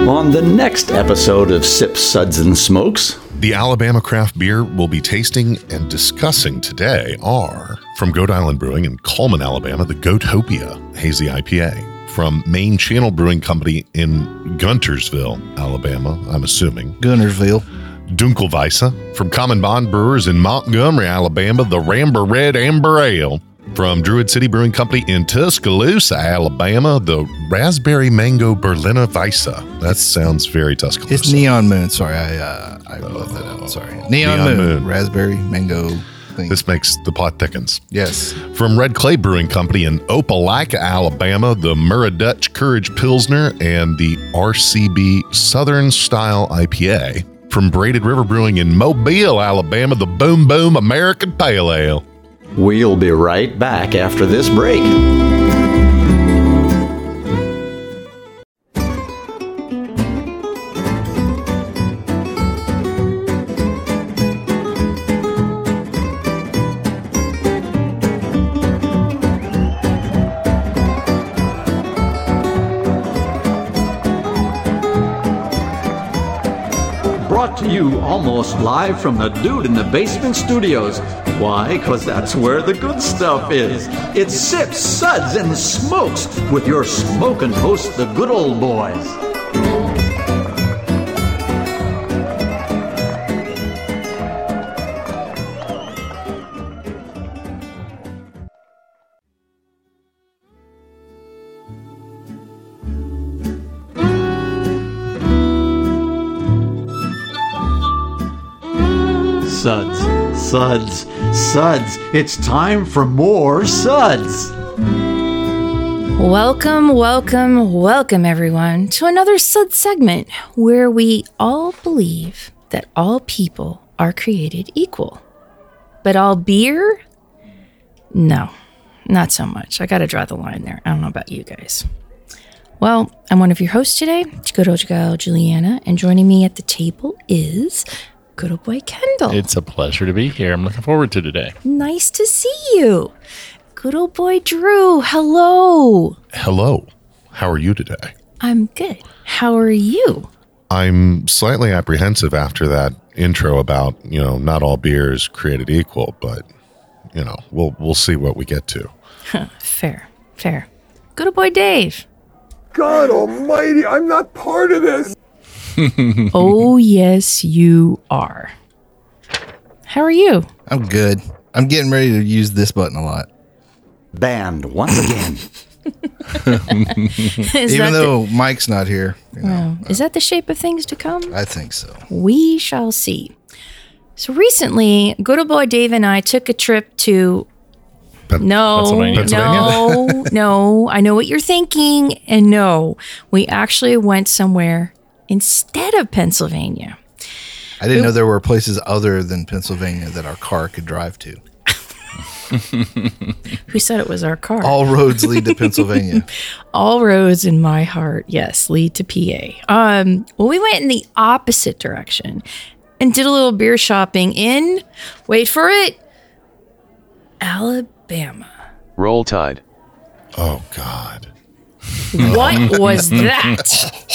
On the next episode of Sips, Suds, and Smokes, the Alabama craft beer we'll be tasting and discussing today are from Goat Island Brewing in Cullman, Alabama, the Goatopia Hazy IPA. From Main Channel Brewing Company in Guntersville, Alabama, I'm assuming. Guntersville. Dunkelweisse. From Common Bond Brewers in Montgomery, Alabama, the Ramber Red Amber Ale. From Druid City Brewing Company in Tuscaloosa, Alabama, the Raspberry Mango Berliner Weisse. That sounds very Tuscaloosa. It's Neon Moon. Sorry, I left that out. Sorry. Neon Moon. Raspberry Mango thing. This makes the plot thickens. Yes. From Red Clay Brewing Company in Opelika, Alabama, the Dutch Courage Pilsner and the RCB Southern Style IPA. From Braided River Brewing in Mobile, Alabama, the Boom Boom American Pale Ale. We'll be right back after this break. Brought to you almost live from the Dude in the Basement Studios. Why? Because that's where the good stuff is. It's Sips, Suds, and Smokes with your smoking host, the good old boys. Suds, Suds, Suds. It's time for more Suds. Welcome, everyone, to another Sud segment where we all believe that all people are created equal. But all beer? No, not so much. I gotta draw the line there. I don't know about you guys. Well, I'm one of your hosts today, good old gal Juliana, and joining me at the table is good old boy Kendall. It's a pleasure to be here. I'm looking forward to today. Nice to see you. Good old boy Drew. Hello. Hello. How are you today? I'm good. How are you? I'm slightly apprehensive after that intro about, not all beer is created equal, but, we'll see what we get to. Fair. Good old boy Dave. God almighty, I'm not part of this. Oh, yes, you are. How are you? I'm good. I'm getting ready to use this button a lot. Banned once again. Even though Mike's not here. Is that the shape of things to come? I think so. We shall see. So recently, good old boy Dave and I took a trip to... Pennsylvania. No. I know what you're thinking. And no, we actually went somewhere instead of Pennsylvania. I didn't know there were places other than Pennsylvania that our car could drive to. Who said it was our car? All roads lead to Pennsylvania. All roads in my heart, yes, lead to PA. Well, we went in the opposite direction and did a little beer shopping in, wait for it, Alabama. Roll Tide. Oh, God. What was that?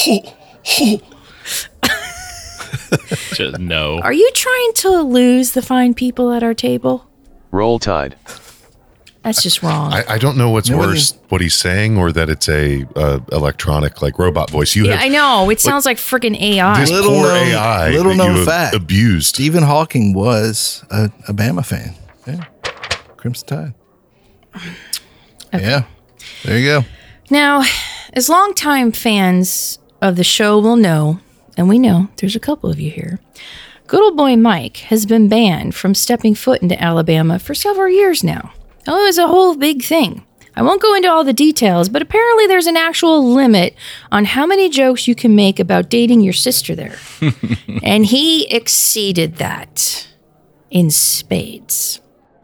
Just no. Are you trying to lose the fine people at our table? Roll Tide. That's just wrong. I don't know what's worse, what he's saying or that it's a electronic, robot voice. I know. It sounds like freaking AI. This poor AI little that known you have fact. abused. Stephen Hawking was a Bama fan. Yeah. Crimson Tide. Okay. Yeah. There you go. Now, as longtime fans of the show will know, and we know there's a couple of you here, good old boy Mike has been banned from stepping foot into Alabama for several years now. Oh, it was a whole big thing. I won't go into all the details, but apparently there's an actual limit on how many jokes you can make about dating your sister there. And he exceeded that in spades.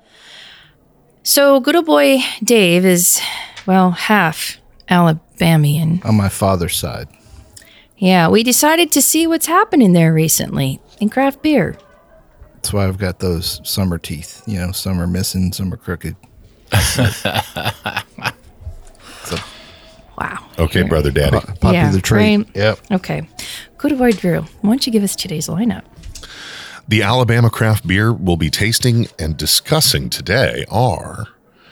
So good old boy Dave is, half Alabamian. On my father's side. Yeah, we decided to see what's happening there recently in craft beer. That's why I've got those summer teeth. Some are missing, some are crooked. So, Wow. Okay, Here. brother daddy. Popular Yeah, trait. right. Yep. Okay. Good boy, Drew. Why don't you give us today's lineup? The Alabama craft beer we'll be tasting and discussing today are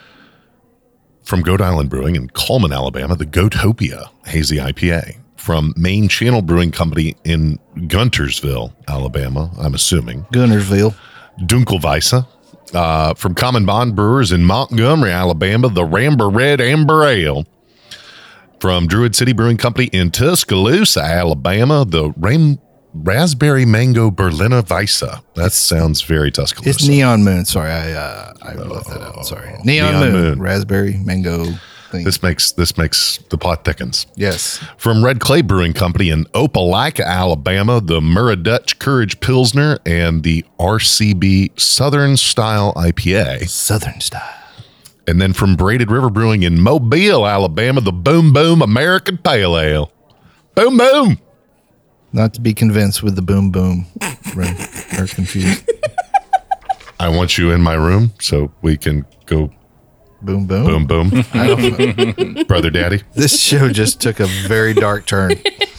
from Goat Island Brewing in Coleman, Alabama, the Goatopia Hazy IPA. From Main Channel Brewing Company in Guntersville, Alabama, I'm assuming, Gunnersville. Dunkelweisse. From Common Bond Brewers in Montgomery, Alabama, the Ramber Red Amber Ale. From Druid City Brewing Company in Tuscaloosa, Alabama, the Raspberry Mango Berliner Weisse. That sounds very Tuscaloosa. It's Neon Moon. Sorry, I left that out. Sorry. Neon Moon. Raspberry Mango thing. This makes the plot thickens. Yes. From Red Clay Brewing Company in Opelika, Alabama, the Murrah Dutch Courage Pilsner and the RCB Southern Style IPA. Southern style. And then from Braided River Brewing in Mobile, Alabama, the Boom Boom American Pale Ale. Boom Boom. Not to be convinced with the boom boom. Or confused. I want you in my room so we can go Boom boom. boom boom. Brother daddy. This show just took a very dark turn.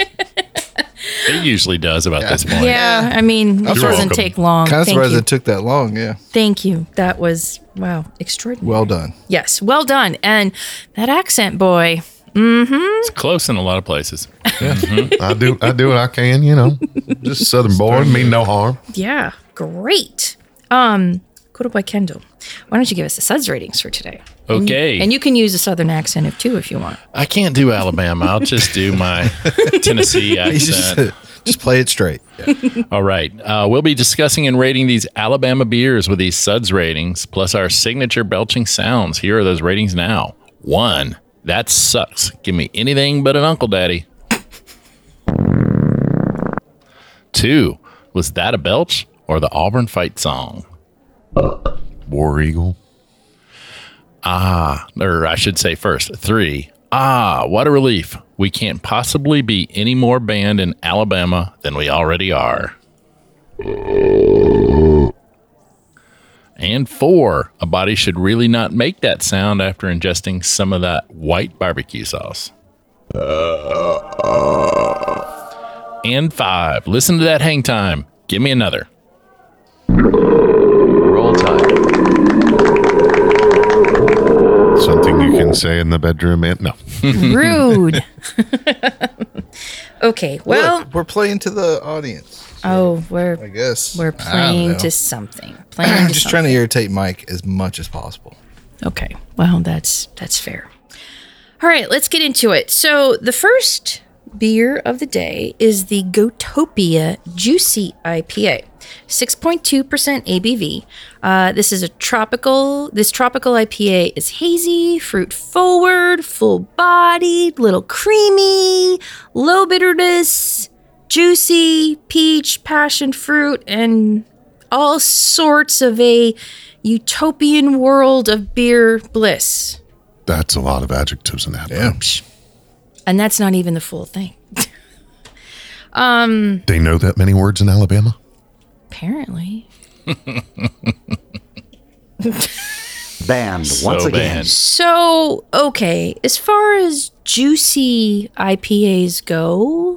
It usually does about this point. Yeah, I mean, it You're doesn't welcome. take long. Kind of Thank surprised you. it took that long. Yeah. Thank you. That was, wow, extraordinary. Well done. Yes, well done. And that accent, boy. It's close in a lot of places. I do what I can, Just Southern boy, mean no harm. Yeah, great. Good boy, Kendall. Why don't you give us the suds ratings for today? Okay. And you can use a southern accent too if you want. I can't do Alabama. I'll just do my Tennessee accent. Just play it straight. Yeah. All right. We'll be discussing and rating these Alabama beers with these suds ratings, plus our signature belching sounds. Here are those ratings now. 1, that sucks. Give me anything but an Uncle Daddy. 2, was that a belch or the Auburn fight song? War Eagle. Or I should say first, 3, what a relief. We can't possibly be any more banned in Alabama than we already are. And 4, a body should really not make that sound after ingesting some of that white barbecue sauce. And 5, listen to that hang time. Give me another. Roll Tide. Something you can say in the bedroom, and no. Rude. Okay, well, Look, we're playing to the audience. I I guess. we're I don't playing know. to something. Playing I'm to just something. trying to irritate Mike as much as possible. Okay. Well, that's fair. All right, let's get into it. So the first beer of the day is the Goatopia Juicy IPA, 6.2% ABV. This is tropical IPA is hazy, fruit forward, full bodied, little creamy, low bitterness, juicy, peach, passion fruit, and all sorts of a utopian world of beer bliss. That's a lot of adjectives in that. Yeah. And that's not even the full thing. They know that many words in Alabama? Apparently. Banned once So again. bad. So, okay, as far as juicy IPAs go,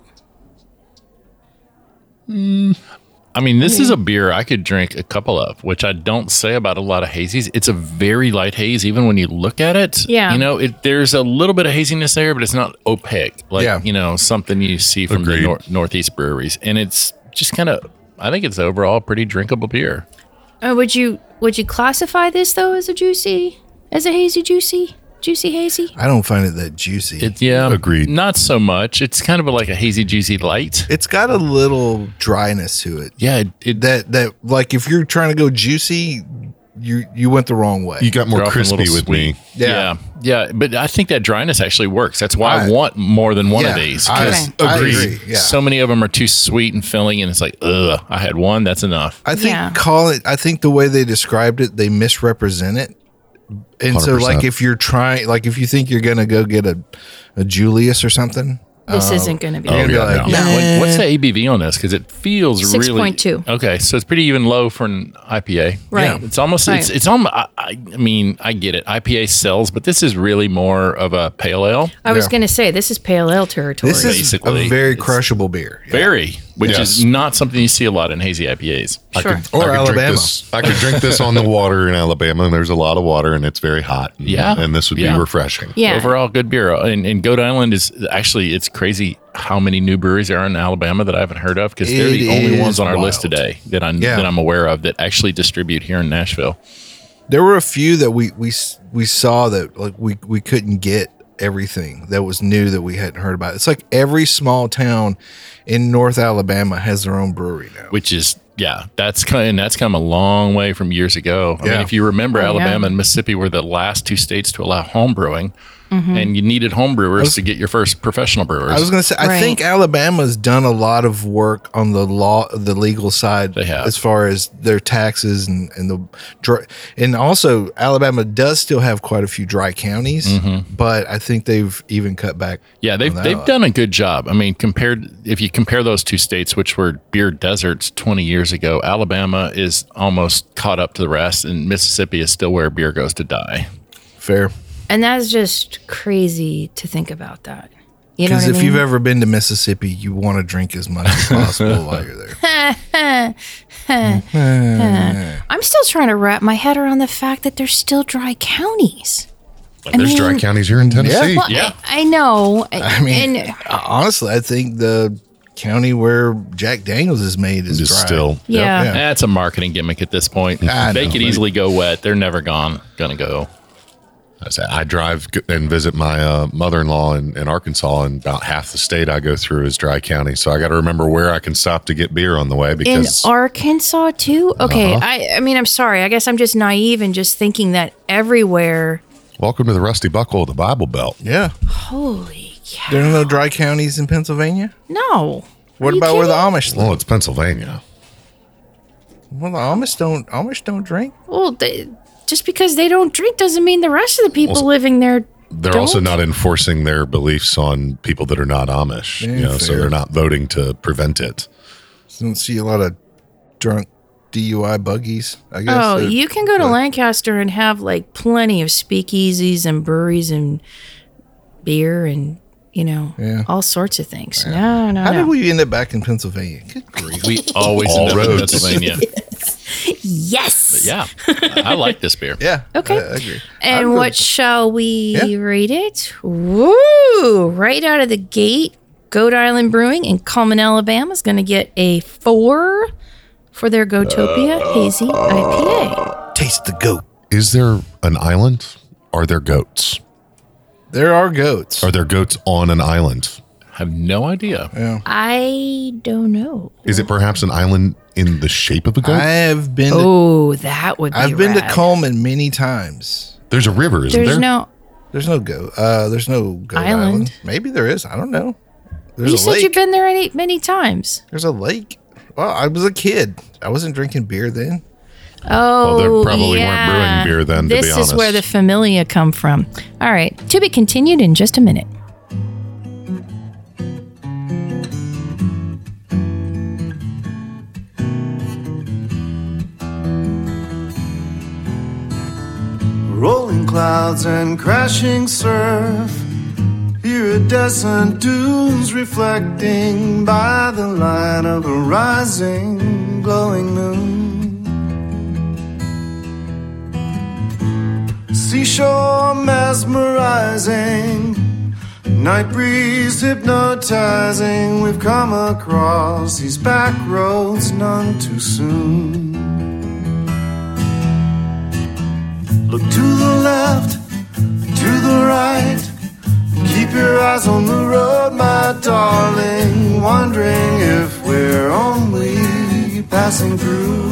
I mean, this is a beer I could drink a couple of, which I don't say about a lot of hazies. It's a very light haze, even when you look at it. Yeah. There's a little bit of haziness there, but it's not opaque, like, Yeah. something you see from Agreed. the Northeast breweries. And it's just kind of, I think it's overall a pretty drinkable beer. would you classify this though as a hazy hazy? I don't find it that juicy. Agreed. Not so much. It's kind of like a hazy, juicy light. It's got a little dryness to it. Yeah. It That like if you're trying to go juicy, you went the wrong way. You got more They're often a crispy little with me. sweet. Yeah. But I think that dryness actually works. That's why I want more than one of these. I 'cause agree. Yeah. So many of them are too sweet and filling, and it's like, ugh, I had one. That's enough. I think Yeah. I think the way they described it, they misrepresent it. And so 100%. like if you're trying, like if you think you're going to go get a Julius or something, this isn't going to be. You're gonna be like, nah. What's the ABV on this? Because it feels 6.2. Okay, so it's pretty even low for an IPA. Right. It's almost. Right. It's almost. I mean, I get it. IPA sells, but this is really more of a pale ale. I was going to say, this is pale ale territory. This is basically. a very crushable beer. Yeah. Very, which Yes. is not something you see a lot in hazy IPAs. Sure. Or Alabama. I could drink this on the water in Alabama, and there's a lot of water, and it's very hot. Yeah. And this would be Yeah. refreshing. Yeah. Overall, good beer. And Goat Island is actually, it's crazy how many new breweries there are in Alabama that I haven't heard of, because they're the It only is ones on our list wild. today that Yeah. I'm aware of that actually distribute here in Nashville. There were a few that we saw that like we couldn't get everything that was new that we hadn't heard about. It's like every small town in North Alabama has their own brewery now. Which is, that's come a long way from years ago. I mean, Yeah. if you remember, yeah. Alabama and Mississippi were the last two states to allow home brewing, and you needed home brewers to get your first professional brewers. I was going to say, I Right. think Alabama's done a lot of work on the legal side. They have. As far as their taxes and and also Alabama does still have quite a few dry counties, but I think they've even cut back. Yeah, on they've that. done a good job. I mean, if you compare those two states, which were beer deserts 20 years ago, Alabama is almost caught up to the rest, and Mississippi is still where beer goes to die. Fair. And that's just crazy to think about that. You know what Because I if mean? you've ever been to Mississippi, you want to drink as much as possible while you're there. I'm still trying to wrap my head around the fact that there's still dry counties. There's dry mean- counties here in Tennessee. Well, Yeah. I know. I mean, and, honestly, I think the county where Jack Daniels is made is Just dry. still. yeah. Yeah. That's a marketing gimmick at this point. I They know, could but- easily go wet. They're never gonna go. I drive and visit my mother-in-law in Arkansas, and about half the state I go through is dry county. So I got to remember where I can stop to get beer on the way In because Arkansas too? Okay. I mean, I'm sorry. I guess I'm just naive and just thinking that everywhere. welcome to the Rusty Buckle of the Bible Belt. Yeah. Holy cow. There are no dry counties in Pennsylvania? No. What Are you about where the kidding? Amish live? Well, it's Pennsylvania. Well, the Amish don't drink. Well, just because they don't drink doesn't mean the rest of the people living there They're also don't. not enforcing their beliefs on people that are not Amish, Yeah, so fair. they're not voting to prevent it. Don't see a lot of drunk DUI buggies, I guess. Oh, They're- you can go to Lancaster and have like plenty of speakeasies and breweries and beer and, Yeah. all sorts of things. No. How did we end up back in Pennsylvania? Good grief. We always All end up in roads. Pennsylvania. Yes. Yeah, I like this beer. Yeah. Okay. I agree. And I'm what good. shall we Yeah. rate it? Woo! Right out of the gate, Goat Island Brewing in Cullman, Alabama is going to get a 4 for their Goatopia Hazy IPA. Taste the goat. Is there an island? Are there goats? There are goats. Are there goats on an island? Have no idea. Yeah. I don't know. Is it perhaps an island in the shape of a goat? I have been. Oh, that would be I've been to rad. Coleman many times. There's a river, isn't There's there? no. There's no goat. There's no goat Island. island. Maybe there is. I don't know. There's You a said lake. you've been there many times. There's a lake. Well, I was a kid. I wasn't drinking beer then. Oh, they probably weren't brewing beer then, to This be is honest. where the familia come from. All right, to be continued in just a minute. Rolling clouds and crashing surf. Iridescent dunes reflecting by the light of a rising, glowing moon. Seashore mesmerizing, night breeze hypnotizing. We've come across these back roads none too soon. Look to the left, to the right. Keep your eyes on the road, my darling. Wondering if we're only passing through.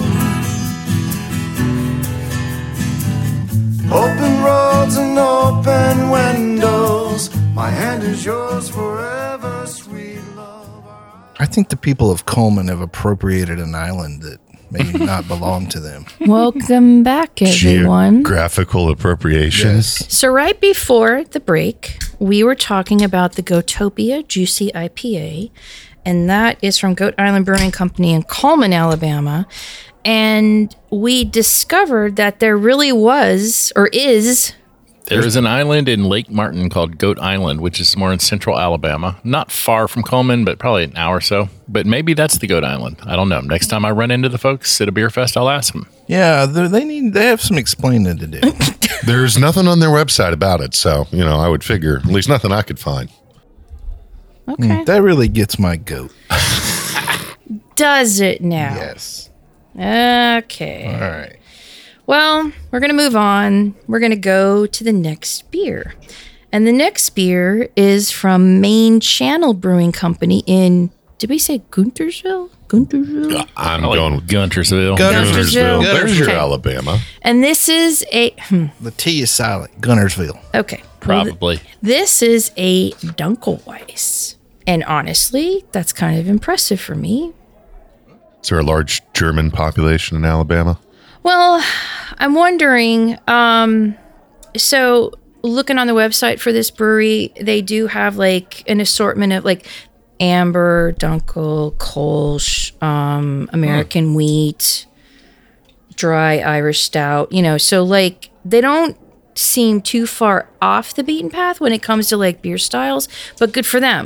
Open roads and open windows. My hand is yours forever, sweet love. I think the people of Coleman have appropriated an island that may not belong to them. Welcome back, everyone. Geographical appropriation. Yes. So right before the break, we were talking about the Goatopia Juicy IPA, and that is from Goat Island Brewing Company in Coleman, Alabama. And we discovered that there really was, or is... There is an island in Lake Martin called Goat Island, which is more in central Alabama. Not far from Coleman, but probably an hour or so. But maybe that's the Goat Island. I don't know. Next time I run into the folks at a beer fest, I'll ask them. Yeah, they have some explaining to do. There's nothing on their website about it, so, I would figure, at least nothing I could find. Okay. That really gets my goat. Does it now? Yes. Okay. All right. Well, we're going to move on. We're going to go to the next beer. And the next beer is from Main Channel Brewing Company in, did we say Guntersville? Guntersville? I'm going with Guntersville. Guntersville. There's your Okay. Alabama. And this is a, The T is silent. Gunnersville. okay. Probably. This is a Dunkelweiss. And honestly, that's kind of impressive for me. Is there a large German population in Alabama? Well, I'm wondering, so looking on the website for this brewery, they do have like an assortment of like amber, dunkel, kolsch, American wheat, dry Irish stout, so like they don't seem too far off the beaten path when it comes to like beer styles, but good for them.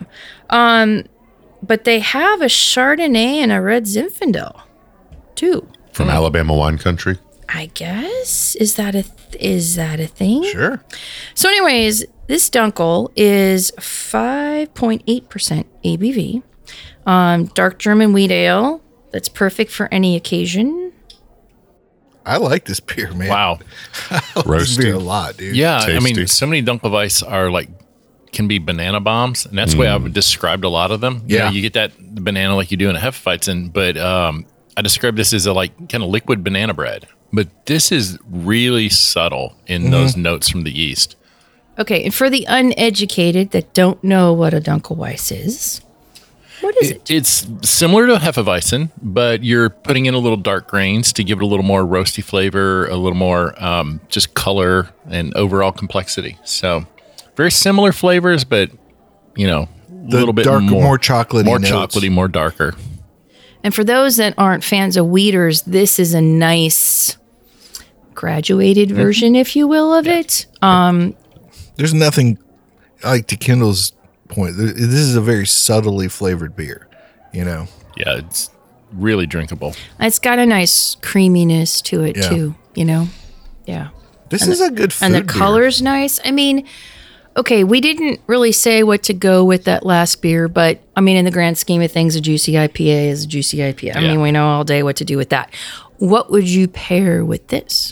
But they have a Chardonnay and a red Zinfandel too. From Alabama wine country? I guess. Is that a thing? Sure. So anyways, this Dunkel is 5.8% ABV. Dark German wheat ale that's perfect for any occasion. I like this beer, man. Wow. I like this beer a lot, dude. Yeah. I Tasty. mean, so many Dunkelweiss are like, can be banana bombs. And that's the way I've described a lot of them. Yeah. You get that banana like you do in a Hefeweizen, but I describe this as a like kind of liquid banana bread. But this is really subtle in those notes from the yeast. Okay, and for the uneducated that don't know what a Dunkelweiss is, what is it? It's similar to a Hefeweizen, but you're putting in a little dark grains to give it a little more roasty flavor, a little more just color and overall complexity. So very similar flavors, but a little bit darker, more chocolatey more notes. chocolatey, more darker. And for those that aren't fans of Weeders, this is a nice graduated version, if you will, of it. There's nothing like to Kendall's point. This is a very subtly flavored beer, Yeah, it's really drinkable. It's got a nice creaminess to it, Yeah. too, Yeah. This is a good food And the beer. color's nice. I mean, okay, we didn't really say what to go with that last beer, but I mean, in the grand scheme of things, a juicy IPA is a juicy IPA. I mean, we know all day what to do with that. What would you pair with this?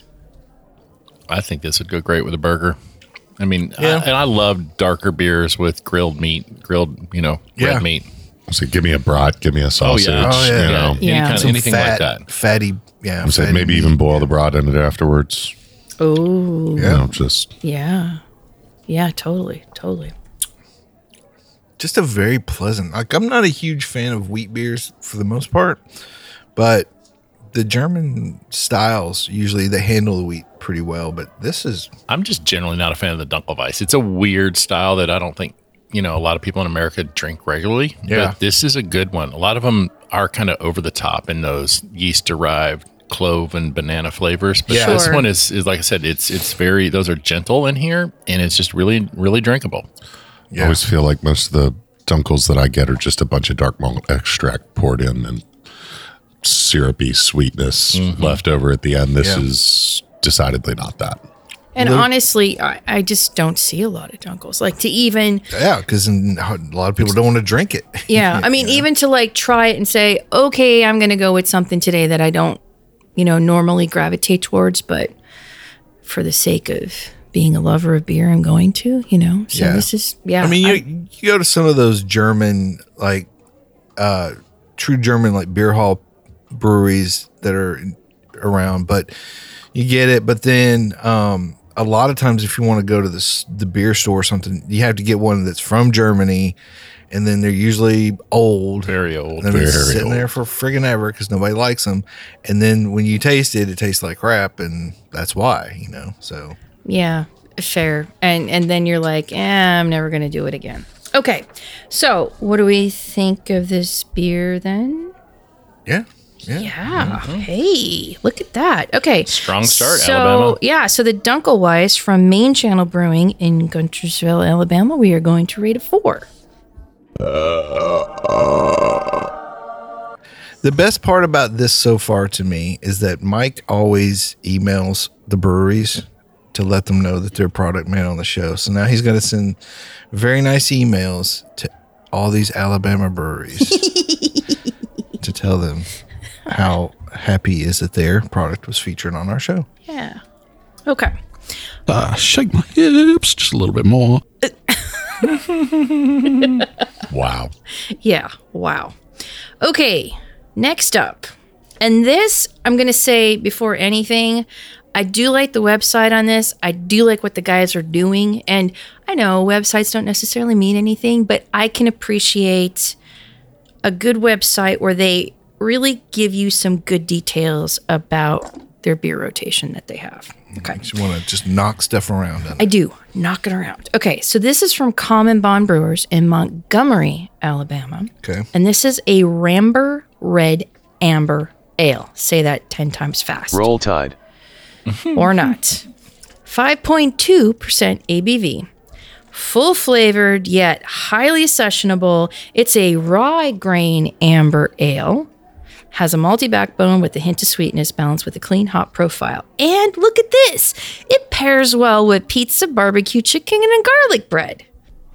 I think this would go great with a burger. I mean, Yeah. and I love darker beers with grilled meat, Yeah. red meat. So give me a brat, give me a sausage. yeah. Oh, yeah. You know. Yeah. Some Anything fat, like that. Fatty, yeah. I said fatty maybe meat. even boil the brat in it afterwards. Oh, Just yeah. Yeah, totally. Just a very pleasant. Like, I'm not a huge fan of wheat beers for the most part, but the German styles usually they handle the wheat pretty well. But this is I'm just generally not a fan of the Dunkelweiss. It's a weird style that I don't think, a lot of people in America drink regularly. Yeah. But this is a good one. A lot of them are kind of over the top in those yeast-derived clove and banana flavors. But Yeah. this Sure. one is like I said, it's very, those are gentle in here, and it's just really, really drinkable. I always feel like most of the Dunkels that I get are just a bunch of dark malt extract poured in and syrupy sweetness left over at the end. This Yeah. is decidedly not that. And honestly, I just don't see a lot of Dunkels. Like to even, yeah, because a lot of people don't want to drink it. yeah, I mean, even to like try it and say, okay, I'm going to go with something today that I don't, normally gravitate towards, but for the sake of being a lover of beer, I'm going to, So Yeah. this is, yeah. I mean, you go to some of those German, like, true German, like beer hall breweries that are around, but you get it. But then, a lot of times if you want to go to the beer store or something, you have to get one that's from Germany, and then they're usually old. Very old. And they're Very sitting old. there for friggin' ever because nobody likes them. And then when you taste it, it tastes like crap, and that's why, So Yeah. Fair. And then you're like, I'm never going to do it again. Okay. So what do we think of this beer then? Yeah. Yeah. Hey, look at that. Okay. Strong start, Alabama. Yeah. So the Dunkelweiss from Main Channel Brewing in Guntersville, Alabama, we are going to rate a 4. The best part about this so far to me is that Mike always emails the breweries to let them know that they're product man on the show. So now he's going to send very nice emails to all these Alabama breweries to tell them how happy he is that their product was featured on our show. Yeah. Okay. Shake my hips just a little bit more. Wow. Yeah. Wow. Okay. Next up. And this, I'm going to say before anything, I do like the website on this. I do like what the guys are doing. And I know websites don't necessarily mean anything, but I can appreciate a good website where they really give you some good details about their beer rotation that they have. Okay. You want to just knock stuff around. I do. Knock it around. Okay. So this is from Common Bond Brewers in Montgomery, Alabama. Okay. And this is a Ramber Red Amber Ale. Say that 10 times fast. Roll Tide. Or not. 5.2% ABV. Full flavored yet highly sessionable. It's a rye grain amber ale. Has a malty backbone with a hint of sweetness balanced with a clean hop profile. And look at this. It pairs well with pizza, barbecue, chicken, and garlic bread.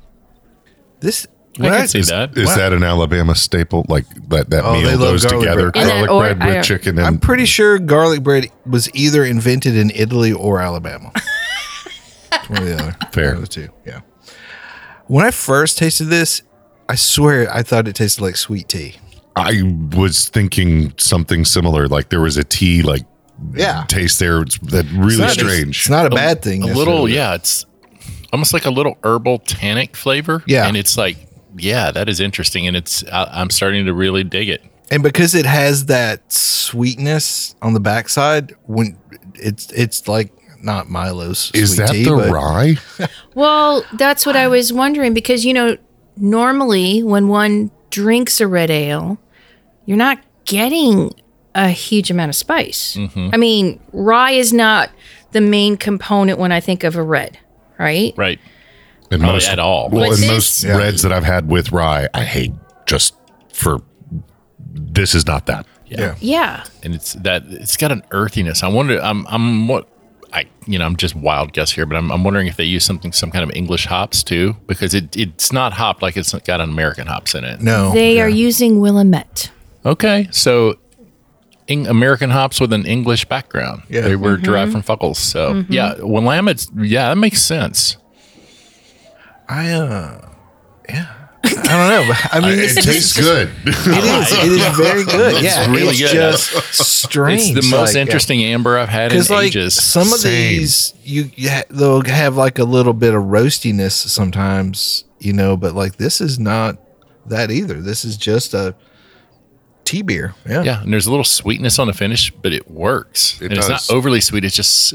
This I can see that. Is that an Alabama staple? Like that Oh, they meal love goes garlic together? bread. And Garlic that- bread with chicken and I'm pretty sure garlic bread was either invented in Italy or Alabama. It's one or the other. Fair. One of the two. Yeah. When I first tasted this, I swear I thought it tasted like sweet tea. I was thinking something similar. Like there was a tea like Yeah. taste there. It's that really It's not- strange. It's not a bad thing. A little, necessarily. yeah, it's almost like a little herbal tannic flavor. Yeah. And it's like, yeah, that is interesting. And I'm starting to really dig it. And because it has that sweetness on the backside, when it's like not Milo's Is sweet that tea, the but rye? Well, that's what I was wondering because, normally when one drinks a red ale, you're not getting a huge amount of spice. I mean, rye is not the main component when I think of a red, right? Right. And Probably at all. Well, But and this- most reds that I've had with rye, I hate just for. This is not that. yeah. Yeah. And it's got an earthiness. I wonder, I'm just wild guess here, but I'm wondering if they use some kind of English hops too, because it's not hopped like it's got American hops in it. No. They are using Willamette. Okay. So American hops with an English background. Yeah. They were derived from Fuggles. So yeah, Willamette's, that makes sense. I don't know. But I mean, It tastes good. It is very good. Yeah, really it's good. just strange. It's the most like, interesting amber I've had in Because like ages. some of these, they'll have like a little bit of roastiness sometimes, but like this is not that either. This is just a tea beer. Yeah. Yeah, and there's a little sweetness on the finish, but it works. It and does. It's not overly sweet. It's just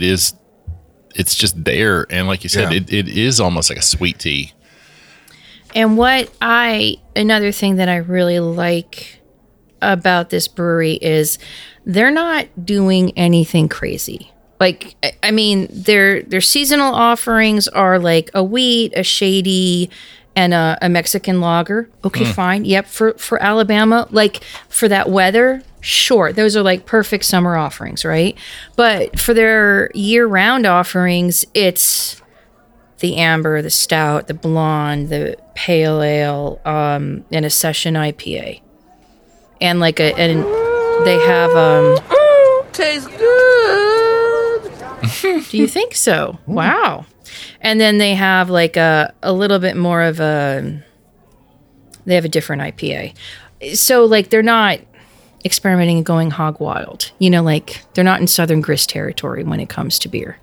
it's just there. And like you said, Yeah. it is almost like a sweet tea. And another thing that I really like about this brewery is they're not doing anything crazy. Like, I mean, their seasonal offerings are like a wheat, a shady, and a Mexican lager. Okay, fine. Yep. For Alabama, like for that weather, sure. Those are like perfect summer offerings, right? But for their year-round offerings, it's the amber, the stout, the blonde, the pale ale, and a session IPA. And they have tastes good. Do you think so? Wow. And then they have like a little bit more of they have a different IPA. So like they're not experimenting and going hog wild. Like they're not in Southern Grist territory when it comes to beer.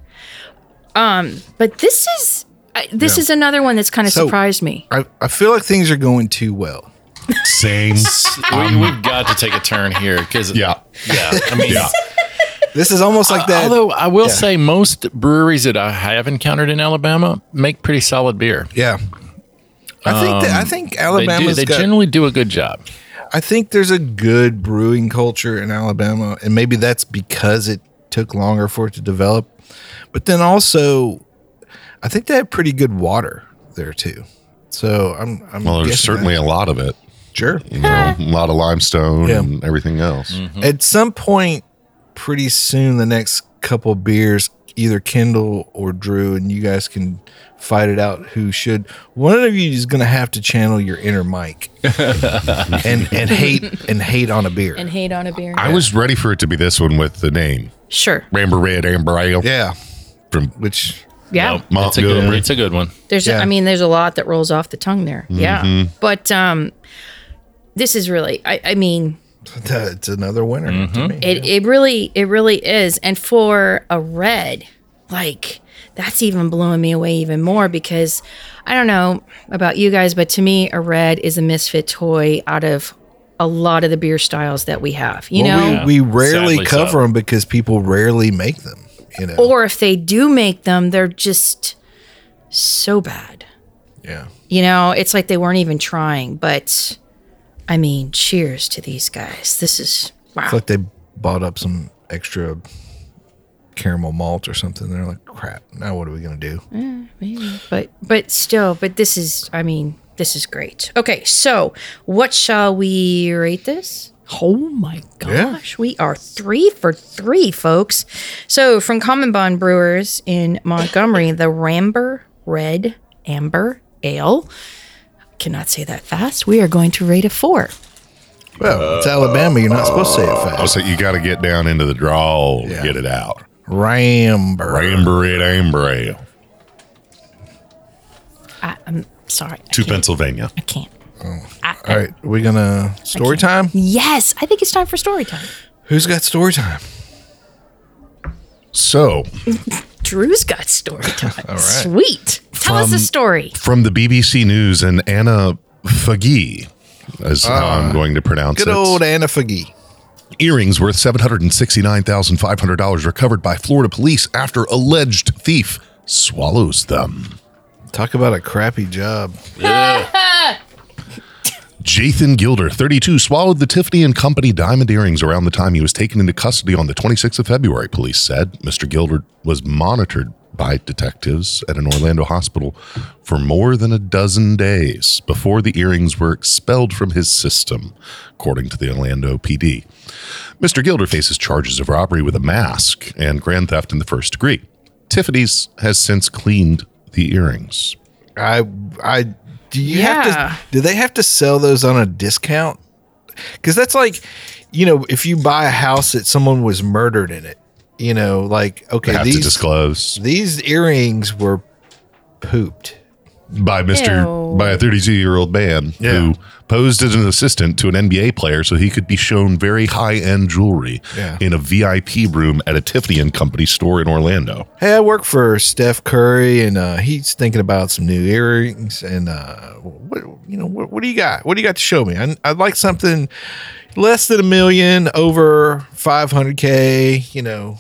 But this is another one that's kind of So- surprised me. I feel like things are going too well. Same. We've got to take a turn here because Yeah. I mean, This is almost like that. Although I will say most breweries that I have encountered in Alabama make pretty solid beer. Yeah. I think Alabama's They generally do a good job. I think there's a good brewing culture in Alabama, and maybe that's because it took longer for it to develop. But then also, I think they have pretty good water there too. So I'm Well, there's certainly a lot of it. Sure. You know, a lot of limestone and everything else. At some point, pretty soon, the next couple beers, either Kendall or Drew, and you guys can fight it out who should. One of you is going to have to channel your inner Mike and hate on a beer. And hate on a beer. I was ready for it to be this one with the name. Sure. Amber Red, Amber Ale. Yeah. From which Yeah. Montgomery. It's a good one. There's I mean, there's a lot that rolls off the tongue there. Yeah. But this is really I mean, it's another winner to me. it really is. And for a red, like that's even blowing me away even more because I don't know about you guys, but to me, a red is a misfit toy out of a lot of the beer styles that we have. You know, we rarely Sadly cover so. them because people rarely make them. You know, or if they do make them, they're just so bad. yeah. You know, it's like they weren't even trying. But I mean, cheers to these guys. This is wow. It's like they bought up some extra caramel malt or something. They're like, crap. Now what are we gonna do? Maybe. But still, this is, I mean, this is great. Okay, so what shall we rate this? Oh my gosh, we are 3 for 3, folks. So from Common Bond Brewers in Montgomery, the Ramber Red Amber Ale. Cannot say that fast. We are going to rate a 4. Well, it's Alabama. You're not supposed to say it fast. So you got to get down into the draw to get it out. Ramber. Amber Red, Amber Ale. I'm sorry. To Pennsylvania. I can't. All right, we gonna story time? Yes, I think it's time for story time. Who's got story time? So, Drew's got story time. All right. Sweet. Tell us a story. from the BBC News and Anna Fagee, as how I'm going to pronounce Good it. old Anna Fagee. Earrings worth $769,500 recovered by Florida police after alleged thief swallows them. Talk about a crappy job. Jathan Gilder, 32, swallowed the Tiffany & Company diamond earrings around the time he was taken into custody on the 26th of February, police said. Mr. Gilder was monitored by detectives at an Orlando hospital for more than a dozen days before the earrings were expelled from his system, according to the Orlando PD. Mr. Gilder faces charges of robbery with a mask and grand theft in the first degree. Tiffany's has since cleaned the earrings. Do they have to sell those on a discount? Because that's like, you know, if you buy a house that someone was murdered in it, you know, like, okay, Have to disclose these earrings were pooped. by a 32-year-old man who posed as an assistant to an NBA player so he could be shown very high-end jewelry in a VIP room at a Tiffany & Company store in Orlando. Hey, I work for Steph Curry, and he's thinking about some new earrings. And what do you got? What do you got to show me? I'd like something less than $1 million, over $500K. You know.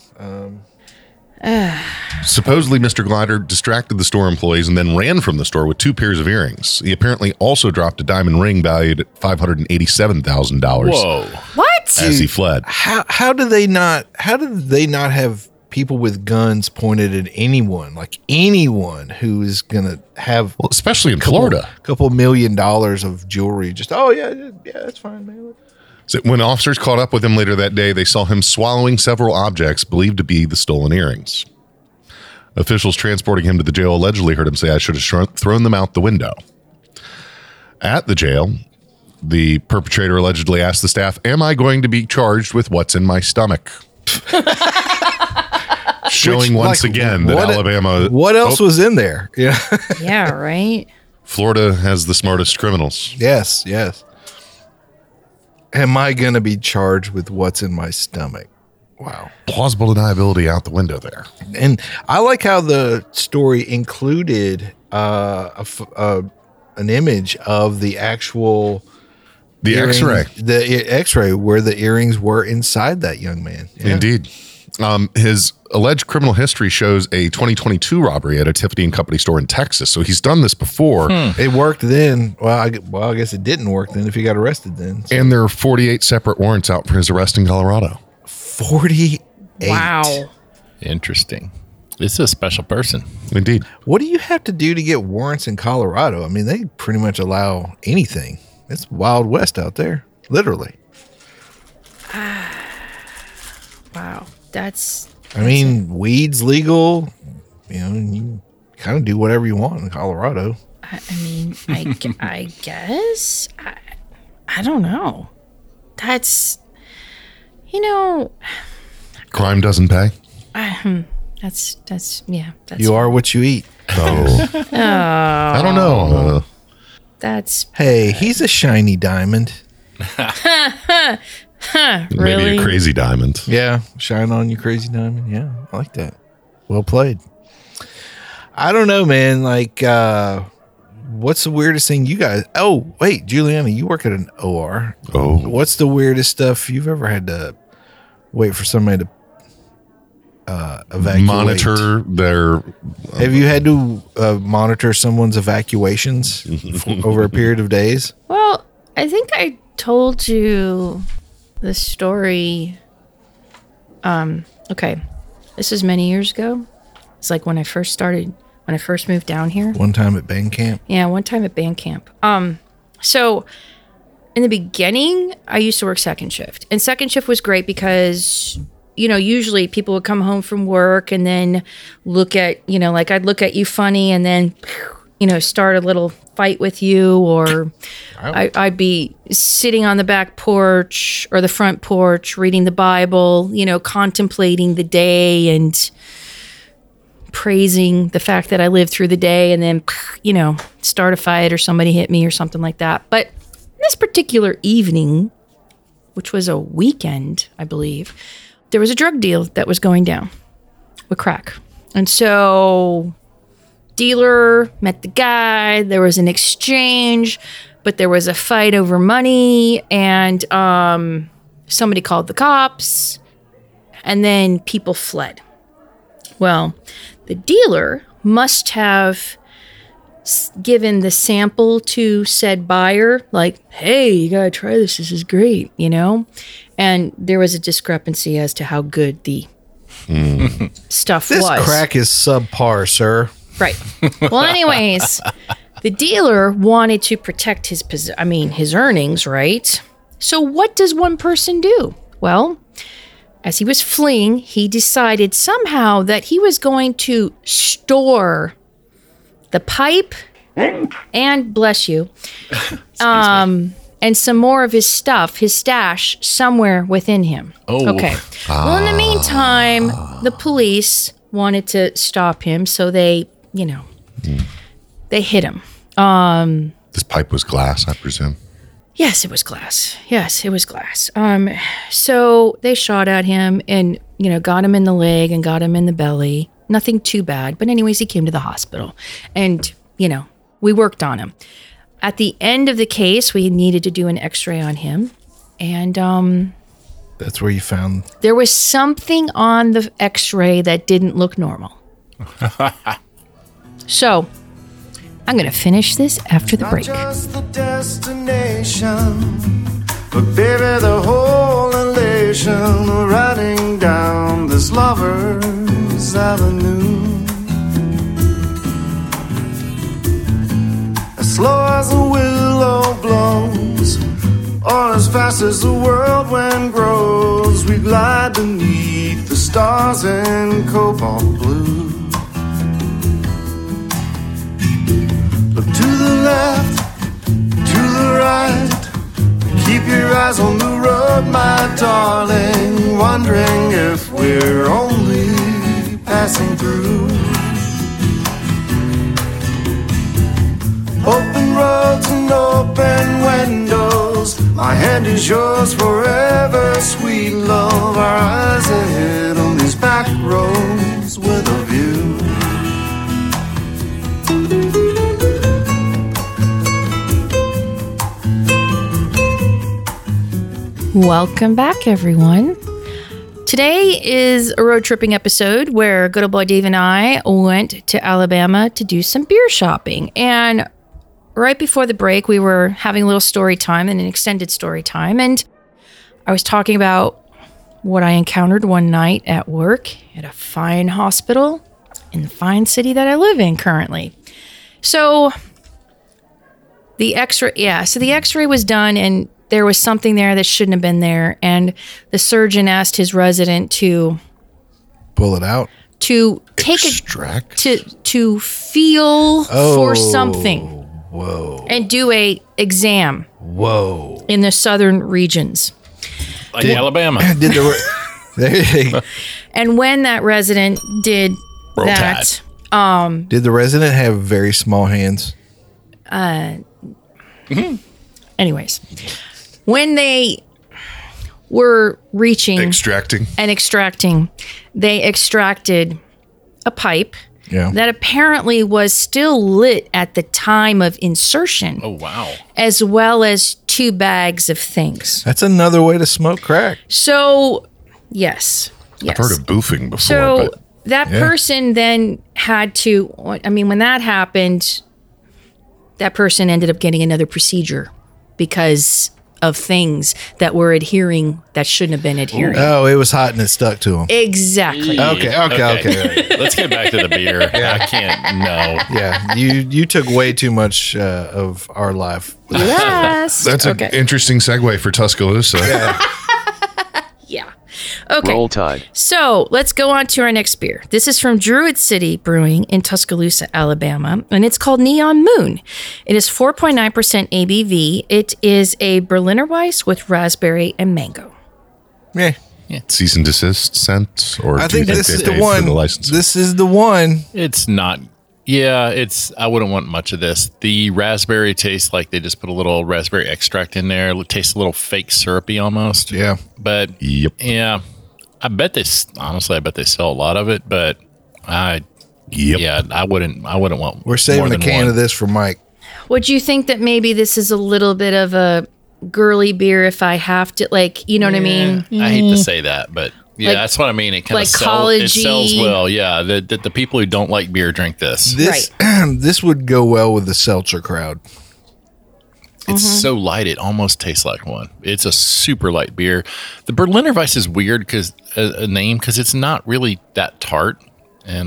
Supposedly, Mr. Glider distracted the store employees and then ran from the store with 2 pairs of earrings. He apparently also dropped a diamond ring valued at $587,000. Whoa. What? As he fled. How did they not have people with guns pointed at anyone, like anyone who is gonna have, Well, especially in Florida. couple $1 million of jewelry? Just yeah, that's fine, man. So when officers caught up with him later that day, they saw him swallowing several objects believed to be the stolen earrings. Officials transporting him to the jail allegedly heard him say, "I should have thrown them out the window." At the jail, the perpetrator allegedly asked the staff, "Am I going to be charged with what's in my stomach?" Showing once again that Alabama... What else was in there? Yeah. Yeah, right? Florida has the smartest criminals. Yes. Am I going to be charged with what's in my stomach? Wow. Plausible deniability out the window there. And I like how the story included an image of the actual The earrings- X-ray. The X-ray where the earrings were inside that young man. Yeah. Indeed. His alleged criminal history shows a 2022 robbery at a Tiffany & Company store in Texas. So he's done this before. It worked then. Well, I guess it didn't work then if he got arrested then. So. And there are 48 separate warrants out for his arrest in Colorado. 48. Wow. Interesting. This is a special person. Indeed. What do you have to do to get warrants in Colorado? I mean, they pretty much allow anything. It's Wild West out there, literally. Wow. I mean, weed's legal. You know, you kind of do whatever you want in Colorado. I mean, I guess. I don't know. That's, Crime doesn't pay. That's You are what you eat. Oh. I don't know. That's Hey, he's a shiny diamond. Maybe really a crazy diamond. Yeah, shine on you, crazy diamond. Yeah, I like that. Well played. I don't know, man. Like, what's the weirdest thing you guys? Oh, wait, Juliana, you work at an OR. Oh. What's the weirdest stuff you've ever had to wait for somebody to evacuate? Monitor their. Have you had to monitor someone's evacuations over a period of days? Well, I think I told you the story. Okay, this is many years ago. It's like when I first moved down here. One time at band camp. Yeah, one time at band camp. So in the beginning, I used to work second shift. And second shift was great because, usually people would come home from work and then look at, I'd look at you funny and then, start a little fight with you, or I'd be sitting on the back porch or the front porch reading the Bible, contemplating the day and praising the fact that I lived through the day, and then, start a fight or somebody hit me or something like that. But this particular evening, which was a weekend, I believe, there was a drug deal that was going down with crack. And so dealer met the guy, there was an exchange, but there was a fight over money, and somebody called the cops, and then people fled. Well, the dealer must have given the sample to said buyer, like, hey, you gotta try this is great, and there was a discrepancy as to how good the stuff This was. crack is subpar, sir. Right. Well, anyways, the dealer wanted to protect his earnings, right? So what does one person do? Well, as he was fleeing, he decided somehow that he was going to store the pipe and, bless you, and some more of his stuff, his stash, somewhere within him. Oh. Okay. Well, in the meantime, the police wanted to stop him, so they, they hit him. This pipe was glass, I presume. Yes, it was glass. So they shot at him and, got him in the leg and got him in the belly. Nothing too bad. But anyways, he came to the hospital and, we worked on him. At the end of the case, we needed to do an x-ray on him. And That's where you found. there was something on the x-ray that didn't look normal. So I'm going to finish this after the break. Not just the destination, but baby, the whole elation of riding down this lover's avenue. As slow as a willow blows, or as fast as the whirlwind grows, we glide beneath the stars in cobalt blue. Look to the left, to the right. Keep your eyes on the road, my darling. Wondering if we're only passing through. Open roads and open windows. My hand is yours forever, sweet love. Our eyes ahead on these back roads with a view. Welcome back, everyone, Today is a road tripping episode where good old boy Dave and I went to Alabama to do some beer shopping. And right before the break, we were having a little story time and an extended story time. And I was talking about what I encountered one night at work at a fine hospital in the fine city that I live in currently. So the x-ray was done and there was something there that shouldn't have been there. And the surgeon asked his resident to pull it out, to take Extract? to feel for something. Whoa. And do a exam. Whoa. In the southern regions. Like Alabama. And when that resident did Roll that, did the resident have very small hands? Anyways, when they were reaching Extracting. and extracting, they extracted a pipe that apparently was still lit at the time of insertion. Oh, wow. As well as 2 bags of things. That's another way to smoke crack. So, yes. I've heard of boofing before. So but that person then had to, I mean, when that happened, that person ended up getting another procedure because of things that were adhering that shouldn't have been adhering. Oh, it was hot and it stuck to him. Exactly. Okay. Let's get back to the beer. I can't, no. Yeah, you took way too much of our life. Yes. That's an interesting segue for Tuscaloosa. Yeah. Okay. Roll Tide. So let's go on to our next beer. This is from Druid City Brewing in Tuscaloosa, Alabama, and it's called Neon Moon. It is 4.9% ABV. It is a Berliner Weiss with raspberry and mango. Yeah. Cease and desist sent? Or I do you think this they is the paid for one. the license? This is the one. It's not. Yeah, I wouldn't want much of this. The raspberry tastes like they just put a little raspberry extract in there. It tastes a little fake syrupy almost. Yeah. But yeah, I bet they sell a lot of it, but I wouldn't want. We're saving more a than can one. of this for Mike. Would you think that maybe this is a little bit of a girly beer if I have to, like, you know what I mean? I hate to say that, but yeah, Like- that's what I mean. It kind like of sells college-y. well. Yeah, the people who don't like beer drink this. This this would go well with the seltzer crowd. It's so light, it almost tastes like one. It's a super light beer. The Berliner Weiss is weird because a name because it's not really that tart, and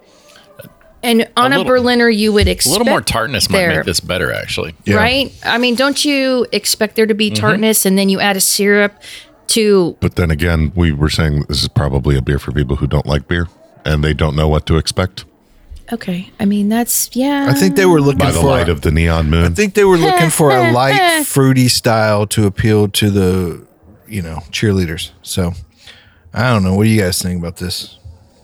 And on a little- Berliner, you would a expect little more tartness might there, make this better. Actually, right? I mean, don't you expect there to be tartness and then you add a syrup to? But then again, we were saying this is probably a beer for people who don't like beer and they don't know what to expect. Okay, I mean that's I think they were looking By the for light of the neon moon. I think they were looking for a light, fruity style to appeal to the, cheerleaders. So, I don't know. What do you guys think about this?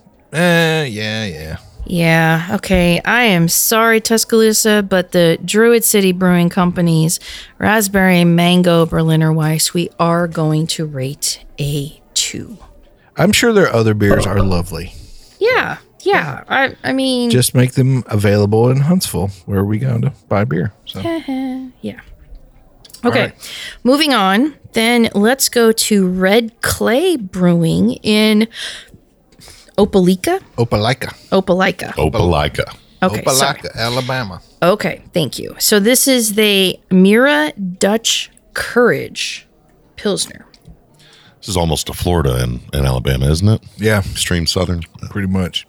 Yeah. Yeah, okay. I am sorry, Tuscaloosa, but the Druid City Brewing Company's Raspberry Mango Berliner Weiss, we are going to rate a 2. I'm sure their other beers are lovely. Yeah. I mean, Just make them available in Huntsville, where we go to buy beer. So. yeah. Okay, moving on. Then let's go to Red Clay Brewing in Opelika. Opelika. Opelika. Okay, sorry. Opelika, Alabama. Okay, thank you. So this is the Mira Dutch Courage Pilsner. This is almost a Florida in Alabama, isn't it? Yeah, Extreme southern. pretty much.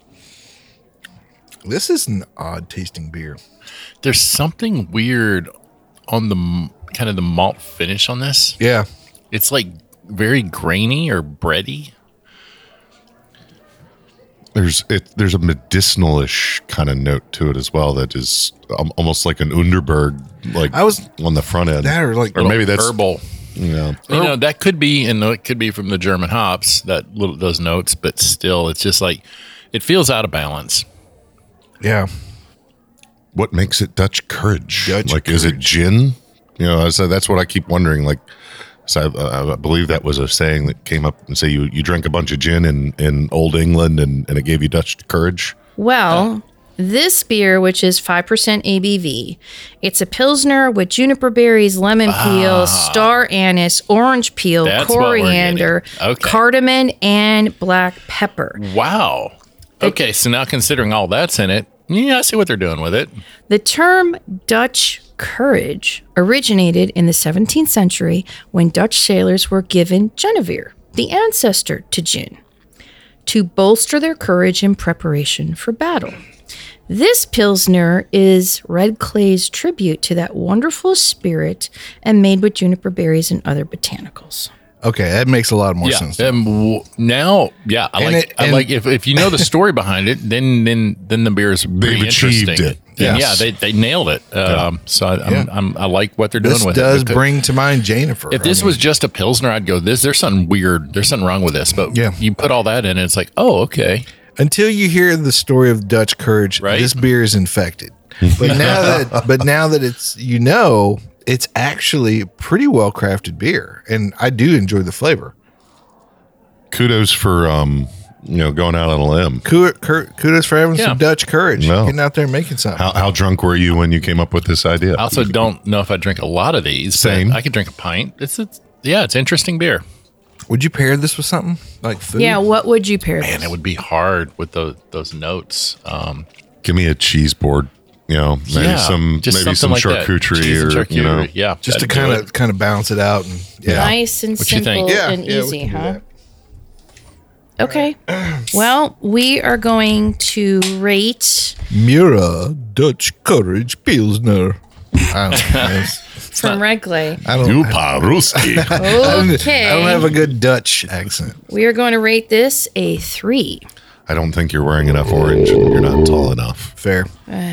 This is an odd tasting beer. there's something weird on the kind of the malt finish on this. Yeah, It's like very grainy or bready. There's a medicinal-ish kind of note to it as well that is almost like an Underberg, like I was on the front end. that or like or maybe that's herbal. Yeah. That could be, and it could be from the German hops, those notes, but still, it's just like it feels out of balance. yeah. What makes it Dutch Courage? Dutch Is it gin? So that's what I keep wondering. Like, so I believe that was a saying that came up and say you drank a bunch of gin in Old England and it gave you Dutch Courage. Well, This beer, which is 5% ABV, it's a Pilsner with juniper berries, lemon peel, star anise, orange peel, That's what we're coriander, getting. Okay. cardamom, and black pepper. Wow. Okay, so now considering all that's in it, yeah, I see what they're doing with it. The term Dutch courage originated in the 17th century when Dutch sailors were given Genevier, the ancestor to gin, to bolster their courage in preparation for battle. This Pilsner is Red Clay's tribute to that wonderful spirit and made with juniper berries and other botanicals. Okay, that makes a lot more sense. Now, yeah, I like if you know the story behind it, then the beer is pretty They've achieved interesting. it. And Yes. yeah, they nailed it. So I like what they're doing This with does it. bring to mind Jennifer. If this was just a Pilsner, I'd go, there's something weird. There's something wrong with this. But Yeah. you put all that in, and it's like, oh, okay. Until you hear the story of Dutch courage, Right. this beer is infected. But now that it's it's actually pretty well crafted beer, and I do enjoy the flavor. Kudos for going out on a limb. Kudos for having Yeah. some Dutch courage, No. getting out there and making something. How drunk were you when you came up with this idea? I also don't know if I drink a lot of these. but Same. I could drink a pint. It's interesting beer. Would you pair this with something like food? Yeah, what would you pair Man, this? it would be hard with those notes. Give me a cheese board. Maybe some something like that. charcuterie Cheese and or charcuterie. Yeah, just to that'd do it. kind of balance it out. And Nice and What you think? simple Yeah, and yeah, we easy, can do huh? that. Okay. Well, we are going to rate Mura Dutch Courage Pilsner. I don't know. from Red Clay. I don't. Duparuski. Okay. I don't have a good Dutch accent. We are going to rate this a 3. I don't think you're wearing enough orange and you're not tall enough. Fair.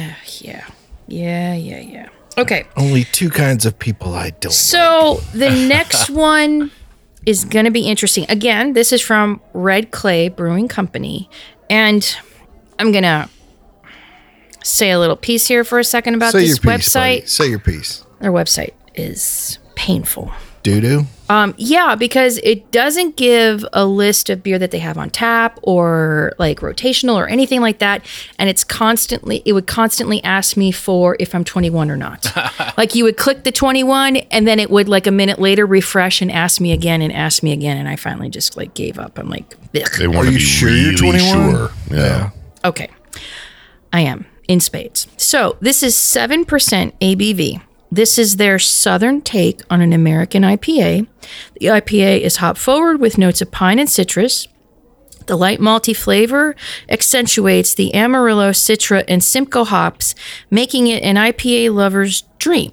Yeah. Okay. Only two kinds of people I don't. So the next one is going to be interesting. Again, this is from Red Clay Brewing Company. And I'm going to say a little piece here for a second about Say this your piece, website. buddy. Say your piece. Their website is painful. Doo-doo. Yeah, because it doesn't give a list of beer that they have on tap or like rotational or anything like that. And it would constantly ask me for if I'm 21 or not. Like you would click the 21 and then it would like a minute later refresh and ask me again. And I finally just like gave up. I'm like, ugh. They want to you be sure really you're 21? sure. Yeah. Okay. I am in spades. So this is 7% ABV. This is their southern take on an American IPA. The IPA is hop forward with notes of pine and citrus. The light malty flavor accentuates the Amarillo, Citra, and Simcoe hops, making it an IPA lover's dream.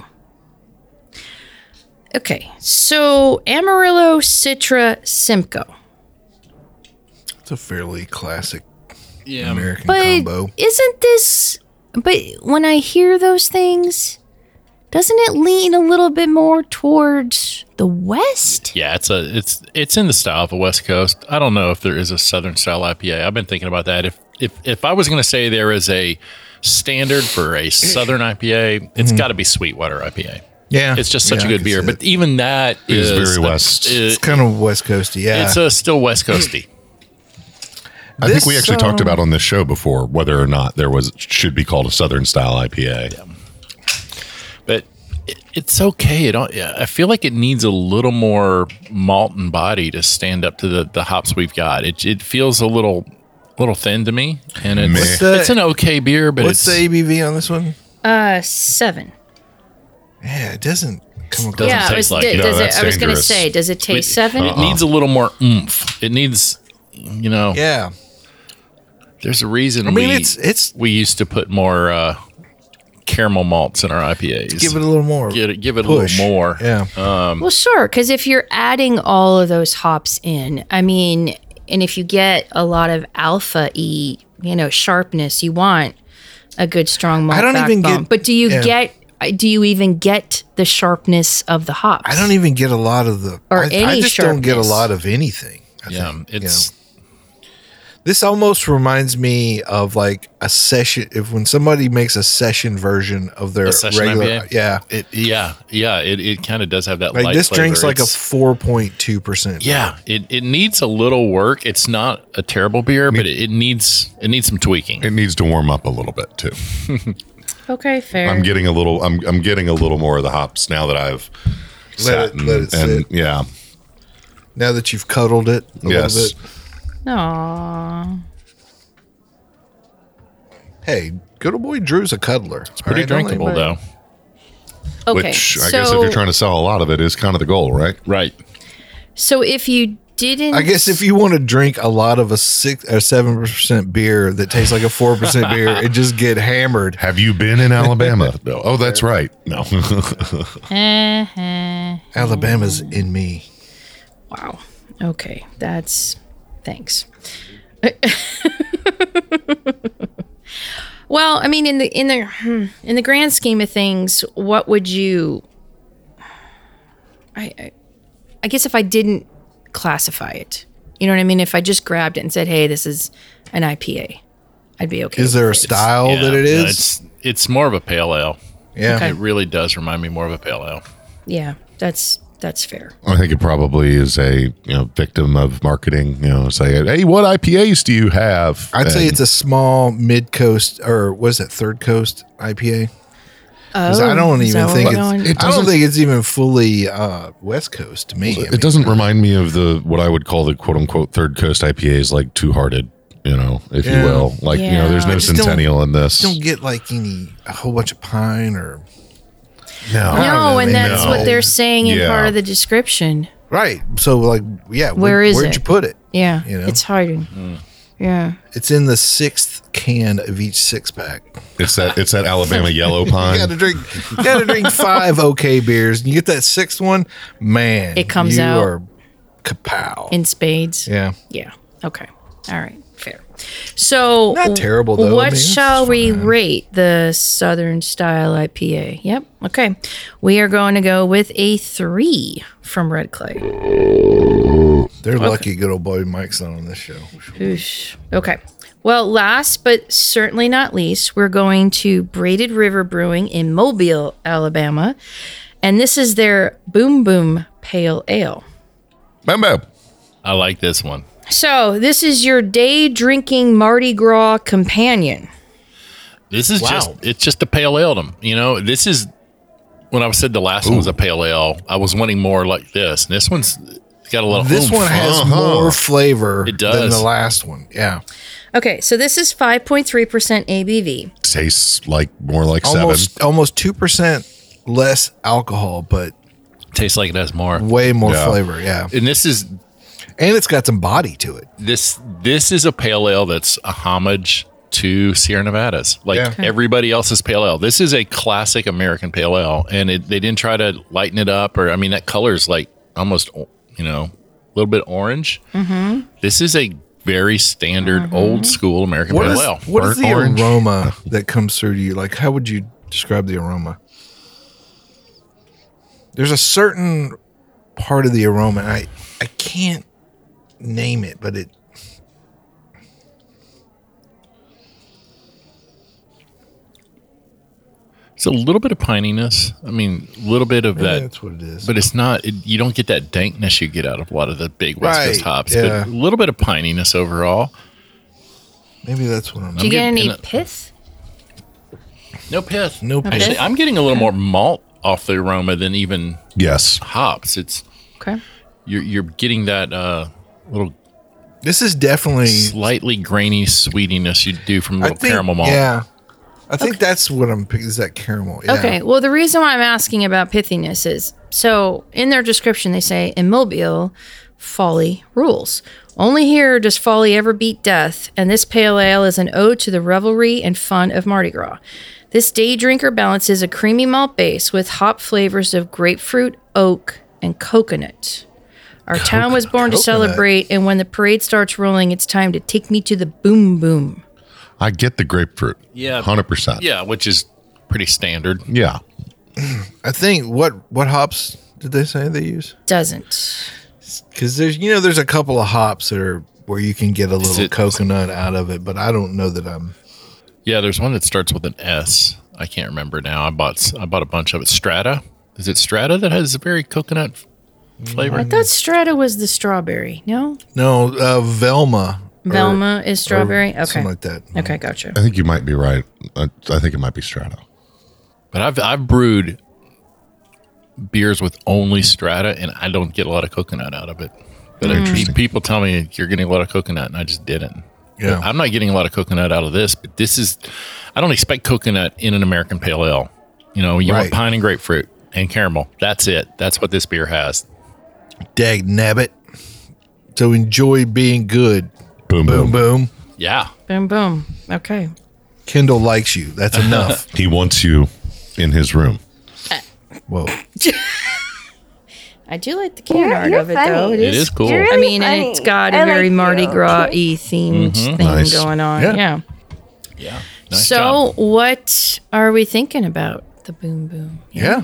Okay, so Amarillo, Citra, Simcoe. It's a fairly classic Yeah. American But combo. isn't this... But when I hear those things... Doesn't it lean a little bit more towards the West? Yeah, it's in the style of the West Coast. I don't know if there is a Southern style IPA. I've been thinking about that. If I was going to say there is a standard for a Southern IPA, it's got to be Sweetwater IPA. Yeah. It's just such Yeah, a I good can beer. see But it. even that It is is very West. It's kind of West Coasty, yeah. It's still West Coasty. I think we actually talked so- about on this show before whether or not should be called a Southern style IPA. But it's okay. I feel like it needs a little more malt and body to stand up to the hops we've got. It feels a little thin to me, and it's an okay beer. But what's the ABV on this one? 7. Yeah, it doesn't come across. Yeah, taste like it. No, that's I was going to dangerous. say, does it taste 7? It needs a little more oomph. It needs, Yeah. There's a reason. I mean, it's we used to put more caramel malts in our IPAs. give it a little more. give it a push. little more. Yeah. Well, sure, because if you're adding all of those hops in, I mean, and if you get a lot of alpha E, sharpness, you want a good strong malt I don't even backbone. get- But do you yeah. even get the sharpness of the hops? I don't even get a lot of the. Or I any just don't get a sharpness. lot of anything. I Yeah, think, it's This almost reminds me of like a session. If when somebody makes a session version of their regular, it kind of does have that. Like light this flavor. drink's like a 4.2%. Yeah, it needs a little work. It's not a terrible beer, but it needs some tweaking. It needs to warm up a little bit too. Okay, fair. I'm getting a little more of the hops now that I've Let it sit. Yeah. Now that you've cuddled it a little bit. Aww. Hey, good old boy Drew's a cuddler. It's pretty drinkable though. Okay, Which I guess if you're trying to sell a lot of it is kind of the goal, right? Right. So if you didn't, I guess if you want to drink a lot of a 6 or 7% beer that tastes like a 4% beer and just get hammered. Have you been in Alabama? No. Oh, that's right. No. Alabama's in me. Wow. Okay, thanks. Well, I mean, in the grand scheme of things, what would you? I guess if I didn't classify it, you know what I mean. If I just grabbed it and said, "Hey, this is an IPA," I'd be okay. Is there a style that it is? It's more of a pale ale. Yeah, Okay. It really does remind me more of a pale ale. Yeah, that's fair. I think it probably is a victim of marketing. Say, hey, what IPAs do you have? I'd say it's a small mid coast or was it third coast IPA? I don't even think it's even fully West Coast to me. It doesn't remind me of what I would call the quote unquote third coast IPAs, like Two Hearted, if you will. Like there's no Centennial in this. Don't get like a whole bunch of pine or. No, and that's what they're saying in part of the description. Right. So, where'd you put it? Yeah, it's hard. Yeah, it's in the 6th can of each 6-pack. It's that Alabama yellow pine. You gotta drink 5 okay beers, and you get that 6th one, man. It comes out. You are kapow in spades. Yeah. Yeah. Okay. All right. Fair. So not terrible though. What shall we rate the Southern Style IPA? Yep. Okay. We are going to go with a 3 from Red Clay. They're lucky good old boy Mike's not on this show. Oosh. Okay. Well, last but certainly not least, we're going to Braided River Brewing in Mobile, Alabama. And this is their Boom Boom Pale Ale. Boom Boom. I like this one. So this is your day drinking Mardi Gras companion. This is it's just a pale ale. This is when I said the last one was a pale ale. I was wanting more like this. This one's got a little. This one has more flavor it does. than the last one. Yeah. Okay, so this is 5.3% ABV. Tastes more like 7. Almost 2% less alcohol, but tastes like it has more. Way more flavor. Yeah. And this is. And it's got some body to it. This is a pale ale that's a homage to Sierra Nevadas, everybody else's pale ale. This is a classic American pale ale, and they didn't try to lighten it up. That color's like almost, a little bit orange. Mm-hmm. This is a very standard, old school American pale ale. What is the aroma that comes through to you? Like, how would you describe the aroma? There's a certain part of the aroma. I can't name it, but it's a little bit of pininess. A little bit of that. That's what it is. But it's not. You don't get that dankness you get out of a lot of the big West Coast hops. Yeah. But a little bit of pininess overall. Maybe that's what I'm. Do you get any pith? No pith. No pith. Actually, I'm getting a little more malt off the aroma than even hops. It's okay. You're getting that little. This is definitely slightly grainy sweetiness you do from a little caramel malt. Yeah. I think that's what I'm picking, is that caramel. Yeah. Okay. Well, the reason why I'm asking about pithiness is, so in their description, they say, in Mobile, folly rules. Only here does folly ever beat death, and this pale ale is an ode to the revelry and fun of Mardi Gras. This day drinker balances a creamy malt base with hop flavors of grapefruit, oak, and coconut. Our town was born to celebrate, and when the parade starts rolling, it's time to take me to the boom boom. I get the grapefruit. Yeah. 100%. Yeah, which is pretty standard. Yeah. I think what hops did they say they use? Doesn't. Because there's a couple of hops that are where you can get a little coconut out of it, but I don't know that I'm. Yeah, there's one that starts with an S. I can't remember now. I bought a bunch of it. Strata. Is it Strata that has a very coconut flavor? I thought Strata was the strawberry. No? No, Velma. Velma is strawberry? Okay. Something like that. Okay, gotcha. I think you might be right. I think it might be Strata. But I've brewed beers with only Strata, and I don't get a lot of coconut out of it. But people tell me you're getting a lot of coconut, and I just didn't. Yeah. I'm not getting a lot of coconut out of this, but I don't expect coconut in an American Pale Ale. You want pine and grapefruit and caramel. That's it. That's what this beer has. Dag nabbit. So enjoy being good. Boom, boom, boom. Yeah. Boom, boom. Okay. Kendall likes you. That's enough. He wants you in his room. Whoa. I do like the can art of it, though. It is cool. Really I mean, and it's got a very Mardi Gras-y themed thing going on. Yeah. Nice so, job. what are we thinking about the Boom Boom? Yeah.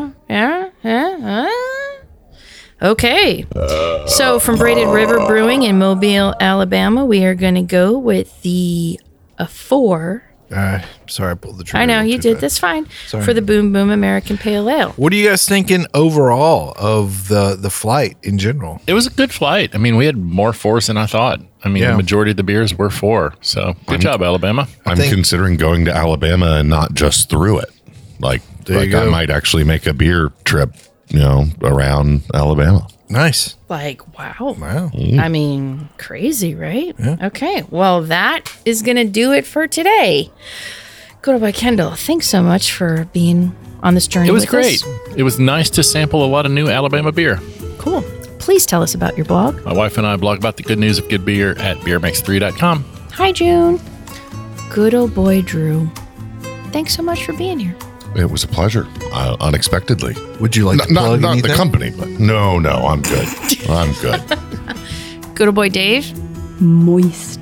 Okay. So, from Braided River Brewing in Mobile, Alabama, we are going to go with the 4. Sorry, I pulled the trigger. I know you did. That's fine. Sorry. For the Boom Boom American Pale Ale. What are you guys thinking overall of the flight in general? It was a good flight. I mean, we had more 4s than I thought. I mean, the majority of the beers were 4. So good job, Alabama. I'm considering going to Alabama and not just through it. I might actually make a beer trip, around Alabama. Nice. Wow. Mm. I mean, crazy, right? Yeah. Okay. Well, that is going to do it for today. Good old boy Kendall, thanks so much for being on this journey. It was with great. us. It was nice to sample a lot of new Alabama beer. Cool. Please tell us about your blog. My wife and I blog about the good news of good beer at beermix3.com. Hi, June. Good old boy Drew. Thanks so much for being here. It was a pleasure, unexpectedly. Would you like to plug not anything? the company, but no, I'm good. I'm good. Good old boy Dave. Moist.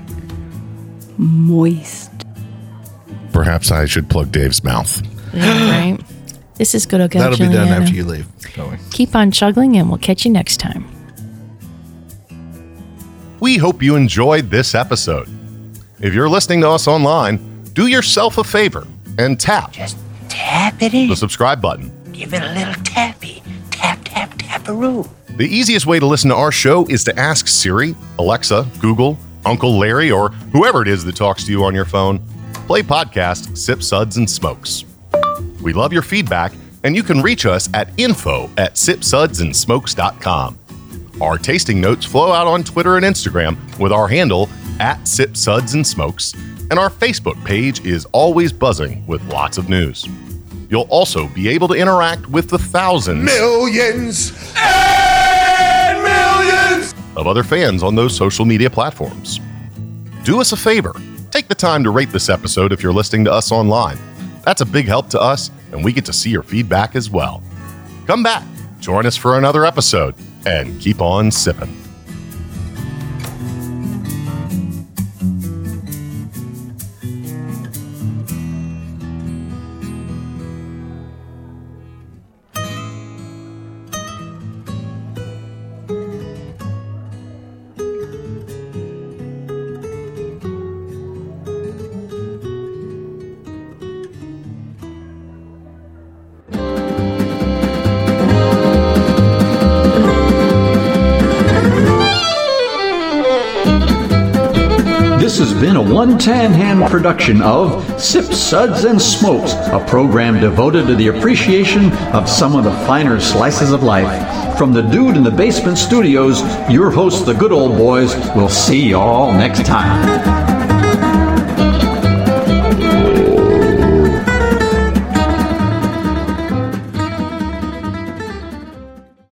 Perhaps I should plug Dave's mouth. Yeah, right. This is good old gal That'll be done Juliana. after you leave. Don't worry. Keep on chuggling, and we'll catch you next time. We hope you enjoyed this episode. If you're listening to us online, do yourself a favor and tap Tap it in. the subscribe button. Give it a little tappy. Tap-a-roo. The easiest way to listen to our show is to ask Siri, Alexa, Google, Uncle Larry, or whoever it is that talks to you on your phone. Play podcast Sip Suds and Smokes. We love your feedback, and you can reach us at info@sipsudsandsmokes.com. Our tasting notes flow out on Twitter and Instagram with our handle @SipSudsAndSmokes, and our Facebook page is always buzzing with lots of news. You'll also be able to interact with the thousands, Millions and millions of other fans on those social media platforms. Do us a favor. Take the time to rate this episode if you're listening to us online. That's a big help to us, and we get to see your feedback as well. Come back, join us for another episode, and keep on sipping. This has been a One Tan Hand production of Sip Suds and Smokes, a program devoted to the appreciation of some of the finer slices of life. From the Dude in the Basement Studios, your hosts, the Good Old Boys, will see y'all next time.